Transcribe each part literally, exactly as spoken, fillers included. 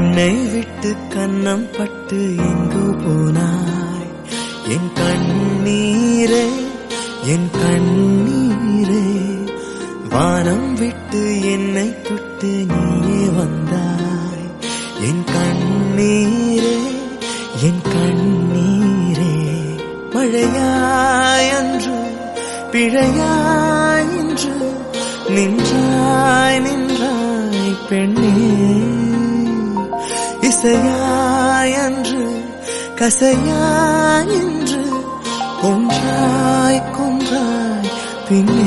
கண்ணை விட்டு கன்னம் பட்டு எங்கு போனாய் என் கண்ணீரே என் கண்ணீரே வானம் விட்டு என்னை தொட்டு நீயே வந்தாய் என் கண்ணீரே என் கண்ணீரே மழையாய் அன்று பிழையாய் இன்று நின்றாய் நின்றாய் பெண்ணே இசையாய் அன்று கசையாய் இன்று கொன்றாய் கொன்றாய் பின்னே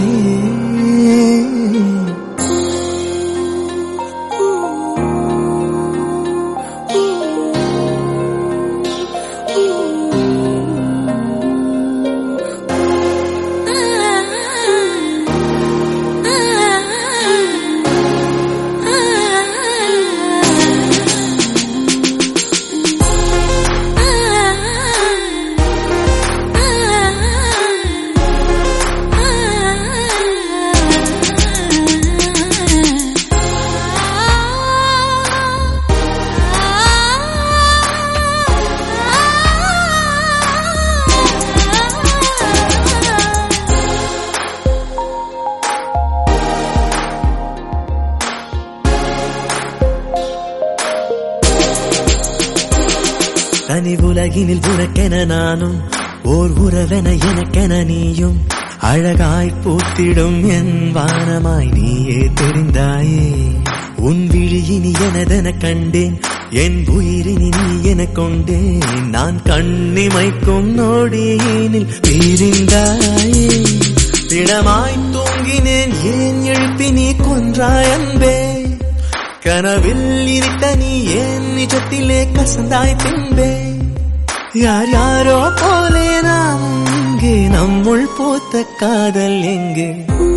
தனி உலகினில் உனக்கென நானும் ஓர் உறவென எனக்கென நீயும் அழகாய் பூத்திடும் என் வானமாய் நீயே தெரிந்தாயே உன் விழியினி எனதென கண்டேன் என் உயிரினி நீ என கொண்டேன் நான் கண்ணிமைக்கும் நொடியினில் பிரிந்தாயே திடமாய் தூங்கினேன் ஏன் எழுப்பி நீ கொன்றாய் அன்பே கனவில் இருட்ட நீ ஏன் நிஜத்திலே கசந்தாய் பின்பே யார் யாரோ போலே நாம் இங்கே நம்முள் போத்த காதல் எங்கே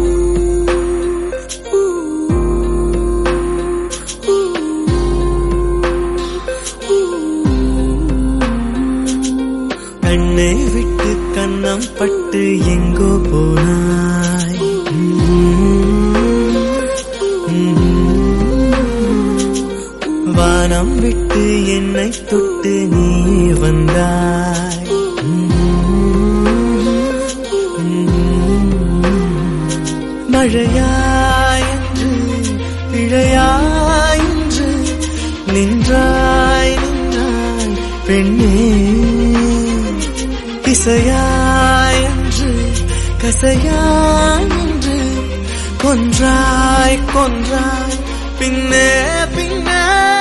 கண்ணை விட்டு கன்னம் பட்டு எங்கோ போனாய் வானம் விட்டு என்னை தொட்டு நீ வந்தாய் மழையாய் என்று பிழையாய் என்று நின்றாய் நின்றாய் பெண்ணே இசையாய் என்று கசையாய் என்று கொன்றாய் கொன்றாய் பின்னே பின்னே